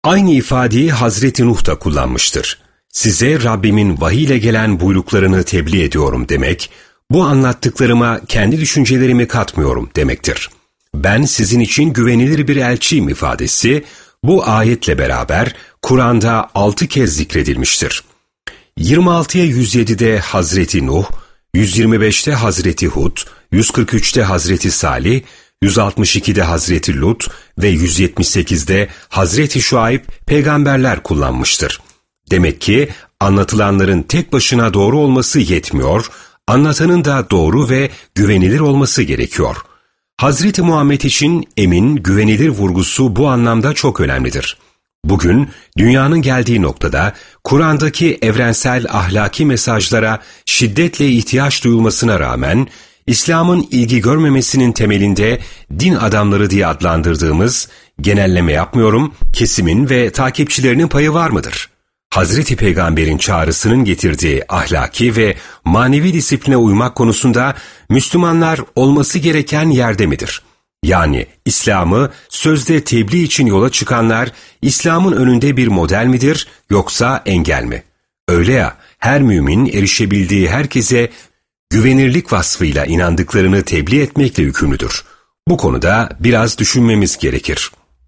Aynı ifadeyi Hazreti Nuh da kullanmıştır. Size Rabbimin vahiy ile gelen buyruklarını tebliğ ediyorum demek, bu anlattıklarıma kendi düşüncelerimi katmıyorum demektir. Ben sizin için güvenilir bir elçiyim ifadesi, bu ayetle beraber Kur'an'da 6 kez zikredilmiştir. 26'ya 107'de Hazreti Nuh, 125'te Hazreti Hud, 143'te Hazreti Salih, 162'de Hazreti Lut ve 178'de Hazreti Şuayb peygamberler kullanmıştır. Demek ki anlatılanların tek başına doğru olması yetmiyor, anlatanın da doğru ve güvenilir olması gerekiyor. Hazreti Muhammed için emin, güvenilir vurgusu bu anlamda çok önemlidir. Bugün dünyanın geldiği noktada Kur'an'daki evrensel ahlaki mesajlara şiddetle ihtiyaç duyulmasına rağmen İslam'ın ilgi görmemesinin temelinde din adamları diye adlandırdığımız, genelleme yapmıyorum, kesimin ve takipçilerinin payı var mıdır? Hazreti Peygamber'in çağrısının getirdiği ahlaki ve manevi disipline uymak konusunda Müslümanlar olması gereken yerde midir? Yani İslam'ı sözde tebliğ için yola çıkanlar İslam'ın önünde bir model midir yoksa engel mi? Öyle ya, her mümin erişebildiği herkese güvenirlik vasfıyla inandıklarını tebliğ etmekle yükümlüdür. Bu konuda biraz düşünmemiz gerekir.